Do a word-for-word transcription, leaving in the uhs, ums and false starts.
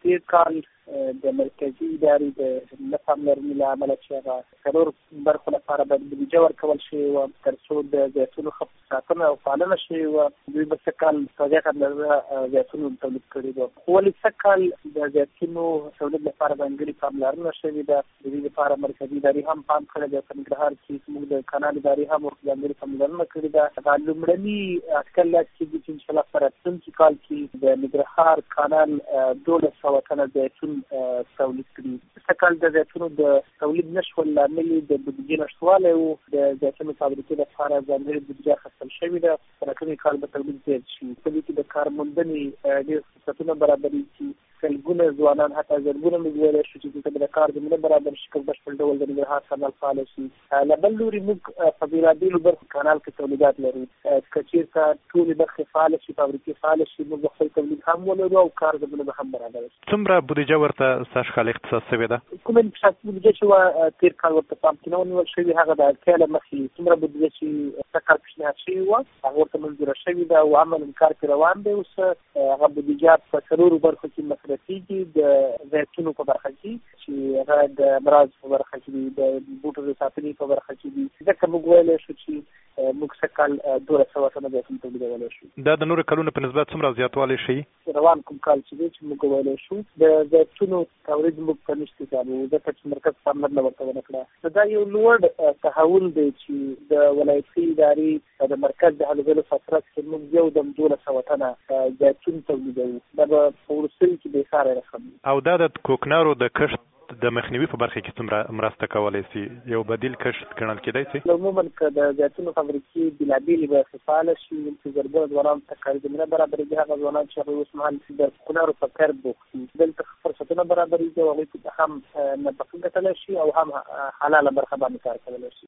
تېر کال د مرکزي ادارې د نه پاملرنې له امله چې هغه څلور برخو لپاره باید بودیجه ورکول شوې وه تر څو د زیتونو ښه ساتنه او پالنه شوې وه. دوی به څه کال په زیاته اندازه زیتونو تولید کړي وه، خو ولې څه کال د زیتونو تولید لپاره ځانګړې پاملرنه شوې ده. د دې لپاره مرکزي ادارې هم پام کړی دی. په ننګرهار کې زموږ د کانال ادارې هم ورته ځانګړې پاملرنه کړې ده. هغه لومړني اټکل دا کېږي چې انشاءالله په راتلونکي کال کې د ننګرهار کانال دولس سوه تنه زیتون تولید کړي. څه کال د زیتونو د تولید نه شول لامل یې د بودیجې نشتوالی و. د زیتونو فابریکې لپاره ځانګړې بودیجه اخیستل شوې ده. په راتلونکي کال به تولید زیات شي. په دې کې د کارموندنې ډېر فرصتونه برابرېږي. سلګونه ځوانان حتی زرګونه موږ ویلی شو چې دلته به د کار زمینه برابر شي که په بشپړ ډول د ننګرهار کانال فعاله شي. له بل لوري موږ په بېلابېلو برخو کانال کې تولیدات لرو. که چېرته ټولې برخې فعاله شي، فابریکې فعاله شي، موږ به خپل تولید هم ولرو او کار زمینه به هم برابره شي. څومره بودیجه ورته سږ کال اختصاص شوې ده؟ کومه انکشافي بودیجه چې وه تېر کال ورته پام کې نه ونیول شوې، هغه د اړتیا له مخې څومره بودیجه چې څه کال پیشنهاد شوې وه هغه ورته منظوره شوې ده او عملاً کار پرې روان دی. اوس هغه بودیجه په څلورو برخو کې مصرفېږي. د زیتونو په برخه کې چې هغه د امراض په برخه کې دي، د بوټو د ساتنې په برخه کې دي. ځکه موږ ویلی شو چې موږ څه کال دولس سوه تنه زیتون تولیدولی شو. دا د نورو کلونو په نسبت څومره زیاتوالی ښیي؟ روان کوم کال چې دی چې موږ ویلی شو د زیتونو تولید موږ په نشتې کالو ځکه چې مرکز پاملرنه ورته ونه کړه. دا یو لوړ تحول دی چې د ولایتي ادارې د مرکز د هلو ځلو فتره کې موږ یو دم دولس سوه تنه زیتون تولیدوو. دا به په وروستیو کې بېساری رقم. او دا د کوکنارو د کښت د مخنیوي په برخه کې څومره مرسته کولی شي؟ یو بدیل کښت ګڼل کېدای شي؟ عموما که د زیتونو فابریکې بېلابېلې برخې فعاله شي چې زرګونه ځوانانو ته کاري زمینه برابرېږي، هغه ځوانان چې هغوی اوس مهال د کوکنارو په کار بوخت دي دلته فرصتونه برابرېږي او هغوی هم نفقه ګټلی شي او هم حلاله برخه باندې کار کولی شي.